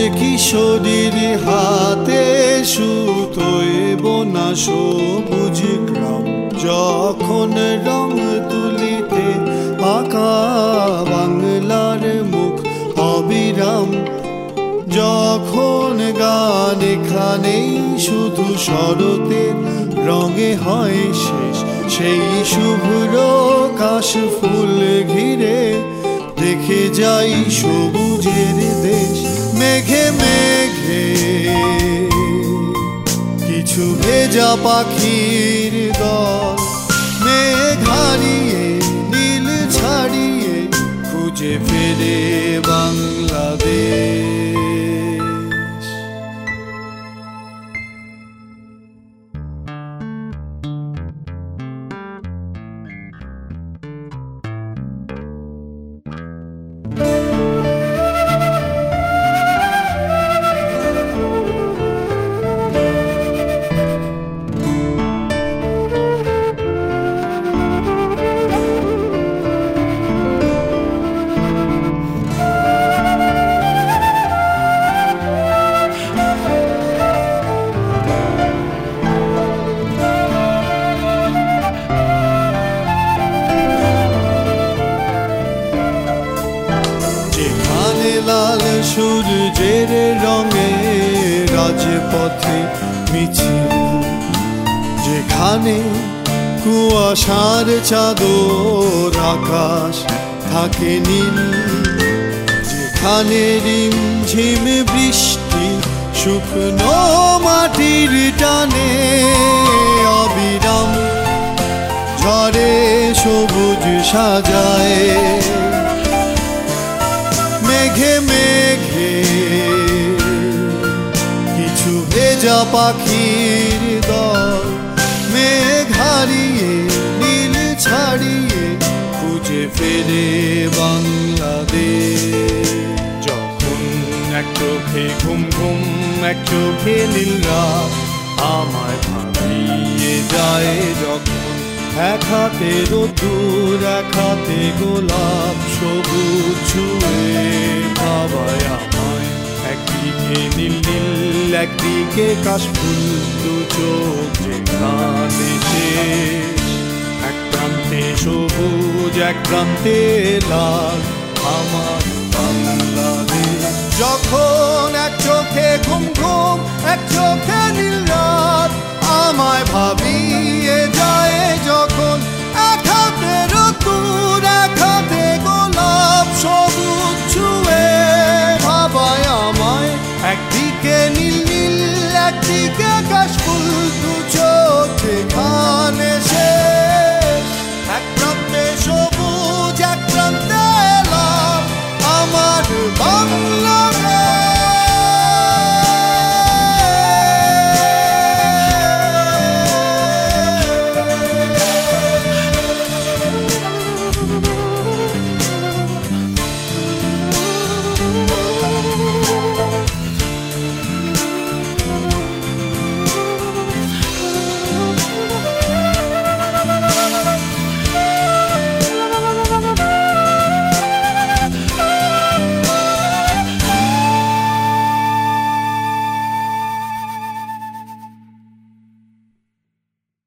কিশোরীর হাতে সুতোয় বোনা সবুজ গ্রাম, যখন রং তুলিতে আঁকা বাংলার মুখ অবিরাম, যখন গান এখানেই শুধু শরতের রঙে হয় শেষ, সেই শুভ্র কাশ ফুল ঘিরে দেখে যাই সবুজের দেশ। মেঘে মেঘে কিছু ভেজা পাখির দল, মেঘ হারিয়ে নীল ছাড়িয়ে খুঁজে ফেরে বাংলাদেশ। লাল সূর্যের রঙে রাজপথে মিছিল, যেখানে কুয়াশার চাদর আকাশ থাকে নীল, যেখানে রিমঝিম বৃষ্টি শুকনো মাটির টানে অবিরাম ঝড়ে সবুজ সাজায়। মেঘে মেঘে কিছু ভেজা পাখির দল, মেঘ হারিয়ে নীল ছাড়িয়ে খুঁজে ফেরে বাংলাদেশ। যখন এক চোখে ঘুম ঘুম এক চোখে নীল রাত আমায় ভাবিয়ে যায়, যখন এক হাতে রোদ্দুর এক হাতে গোলাপ সবুজ ছুঁয়ে ভাবায় আমায়। একদিকে নীল নীল একদিকে কাশফুল, দু চোখ যেখানে শেষ, এক প্রান্তে সবুজ এক প্রান্তে লাল আমার বাংলাদেশ। যখন এক চোখে ঘুম ঘুম এক চোখে নীল রাত আমায় ভাবিয়ে যায়, যখন এক হাতে রোদ্দুর এক হাতে গোলাপ সবুজ ছুঁয়ে ভাবায় আমায়। একদিকে নীল নীল একদিকে কাশফুল,